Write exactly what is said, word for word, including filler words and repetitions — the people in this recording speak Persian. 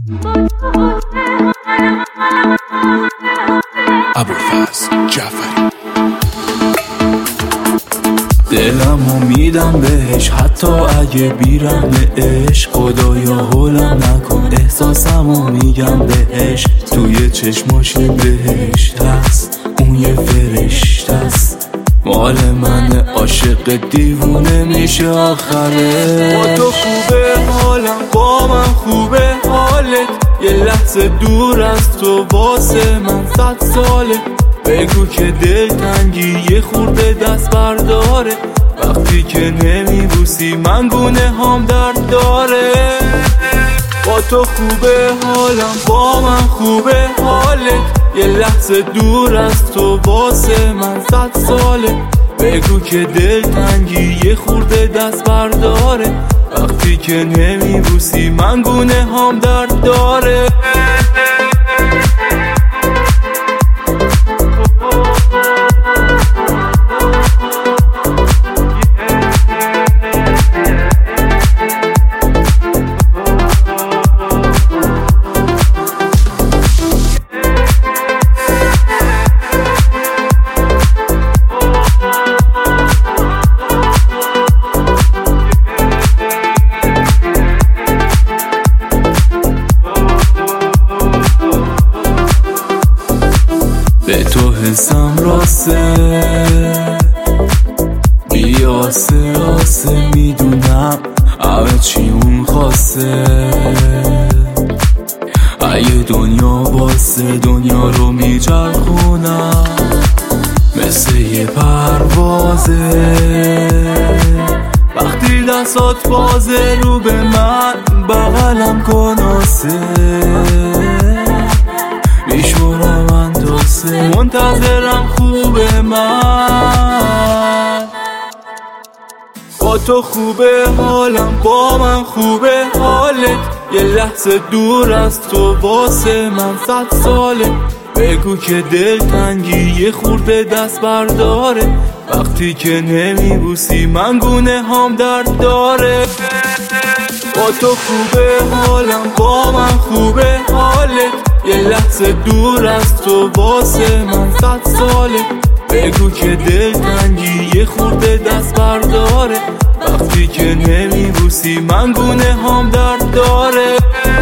ابوالفضل جعفری. دلمو میدم بهش حتی اگه بیرم عشق، خدایا هولم نکن احساسمو میگم بهش. توی چشماش بهشت هست، اون یه فرشته است، مال من عاشق دیوونه میشه آخره. با تو خوبه حالم، با من خوبه حالت، یه لحظه دور از تو واسه من صد ساله. بگو که دلتنگی یه خورده دست برداره، وقتی که نمیبوسی من گونه هم درد داره. با تو خوبه حالم، با من خوبه حالت، یه لحظه دور از تو واسه من صد ساله. بگو که دلتنگی یه خورده دست برداره، وقتی که نمیبوسی من گونه هم درد داره. به تو حسم راسته، بی آسه آسه میدونم همه چی اون خواسته. اگه دنیا واسه دنیا رو میچرخونم مثل یه پروازه. وقتی دستات بازه رو به من بغلم کن آسه، میشورم اندازه منتظرم خوبه من. با تو خوبه حالم، با من خوبه حالت، یه لحظه دور از تو واسه من صد ساله. بگو که دلتنگی یه خورده دست برداره، وقتی که نمیبوسی من گونه هم درد داره. با تو خوبه حالم، با من خوبه حالت، یه لحظه دور از تو واسه من صد ساله. بگو که دلتنگی یه خورده دست برداره، وقتی که نمیبوسی من گونه هم درد داره.